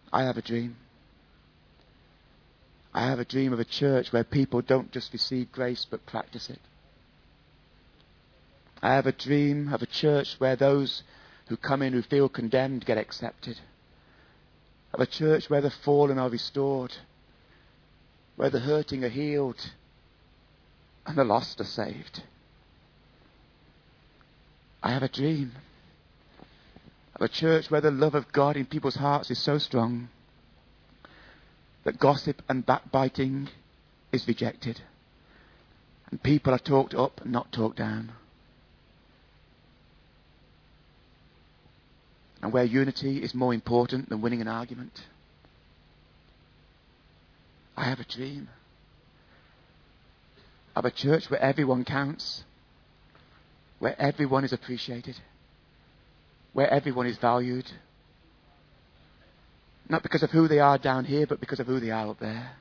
I have a dream. I have a dream of a church where people don't just receive grace but practice it. I have a dream of a church where those who come in who feel condemned get accepted. Of a church where the fallen are restored, where the hurting are healed, and the lost are saved. I have a dream of a church where the love of God in people's hearts is so strong that gossip and backbiting is rejected, and people are talked up and not talked down. And where unity is more important than winning an argument. I have a dream of a church where everyone counts, where everyone is appreciated, where everyone is valued. Not because of who they are down here, but because of who they are up there.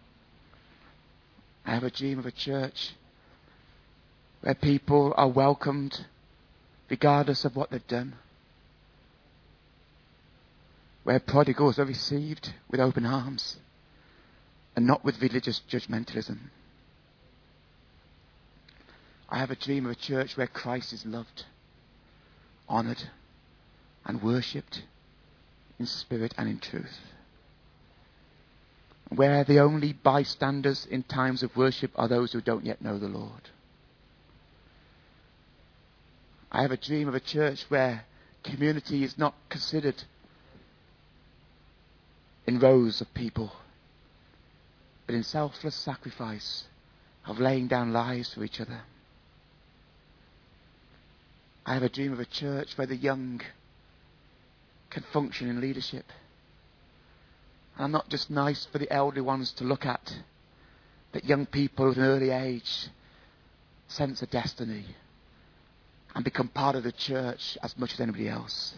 I have a dream of a church where people are welcomed regardless of what they've done. Where prodigals are received with open arms and not with religious judgmentalism. I have a dream of a church where Christ is loved, honoured and worshipped in spirit and in truth. Where the only bystanders in times of worship are those who don't yet know the Lord. I have a dream of a church where community is not considered in rows of people, but in selfless sacrifice of laying down lives for each other. I have a dream of a church where the young can function in leadership. And not just nice for the elderly ones to look at, but young people at an early age sense a destiny and become part of the church as much as anybody else.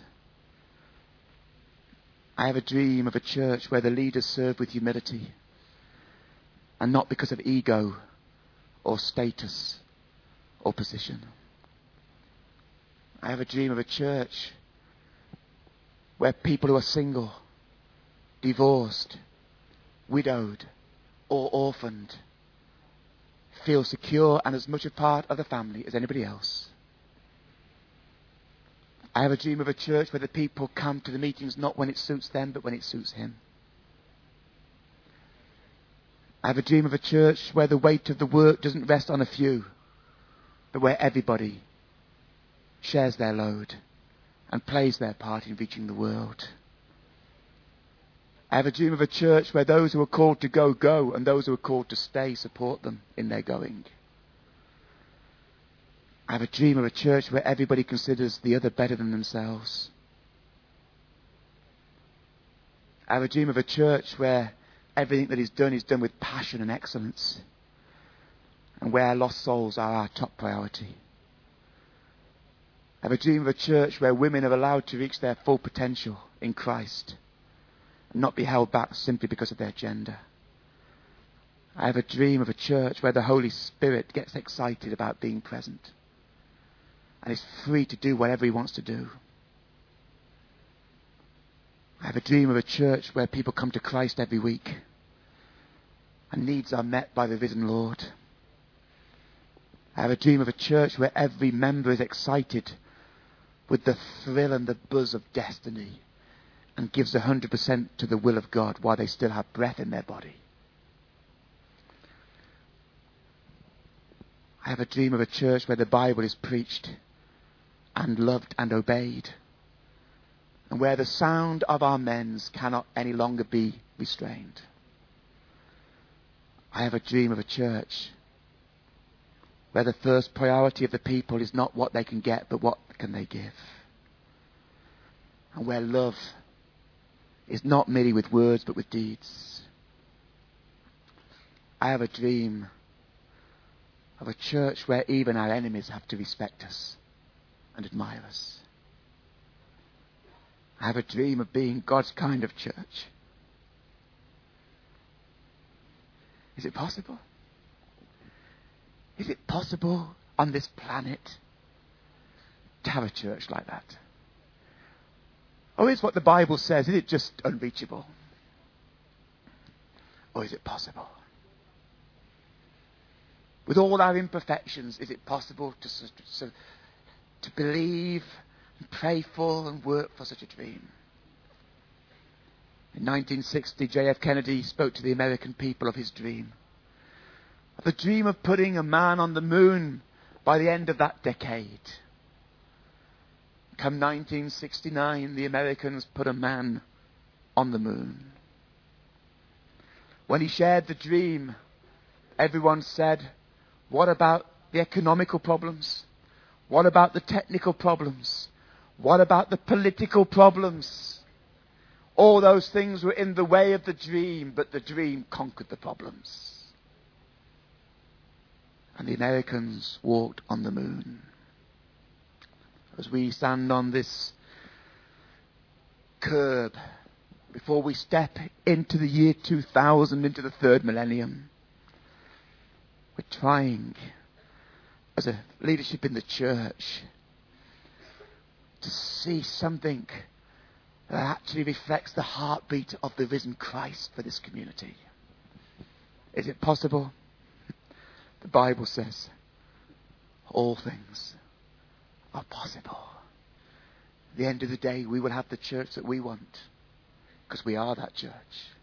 I have a dream of a church where the leaders serve with humility and not because of ego or status or position. I have a dream of a church where people who are single, divorced, widowed or orphaned feel secure and as much a part of the family as anybody else. I have a dream of a church where the people come to the meetings not when it suits them, but when it suits Him. I have a dream of a church where the weight of the work doesn't rest on a few, but where everybody shares their load and plays their part in reaching the world. I have a dream of a church where those who are called to go, go, and those who are called to stay support them in their going. I have a dream of a church where everybody considers the other better than themselves. I have a dream of a church where everything that is done with passion and excellence, and where lost souls are our top priority. I have a dream of a church where women are allowed to reach their full potential in Christ and not be held back simply because of their gender. I have a dream of a church where the Holy Spirit gets excited about being present and is free to do whatever He wants to do. I have a dream of a church where people come to Christ every week and needs are met by the risen Lord. I have a dream of a church where every member is excited with the thrill and the buzz of destiny and gives 100% to the will of God while they still have breath in their body. I have a dream of a church where the Bible is preached and loved and obeyed, and where the sound of our amens cannot any longer be restrained. I have a dream of a church where the first priority of the people is not what they can get, but what can they give. And where love is not merely with words, but with deeds. I have a dream of a church where even our enemies have to respect us and admire us. I have a dream of being God's kind of church. Is it possible? Is it possible on this planet to have a church like that? Or is what the Bible says, is it just unreachable? Or is it possible? With all our imperfections, is it possible to believe and pray for and work for such a dream? In 1960, J.F. Kennedy spoke to the American people of his dream. The dream of putting a man on the moon by the end of that decade. Come 1969, the Americans put a man on the moon. When he shared the dream, everyone said, what about the economical problems? What about the technical problems? What about the political problems? All those things were in the way of the dream, but the dream conquered the problems. And the Americans walked on the moon. As we stand on this curb, before we step into the year 2000, into the third millennium, we're trying, as a leadership in the church, to see something that actually reflects the heartbeat of the risen Christ for this community. Is it possible? The Bible says all things are possible. At the end of the day, we will have the church that we want, because we are that church.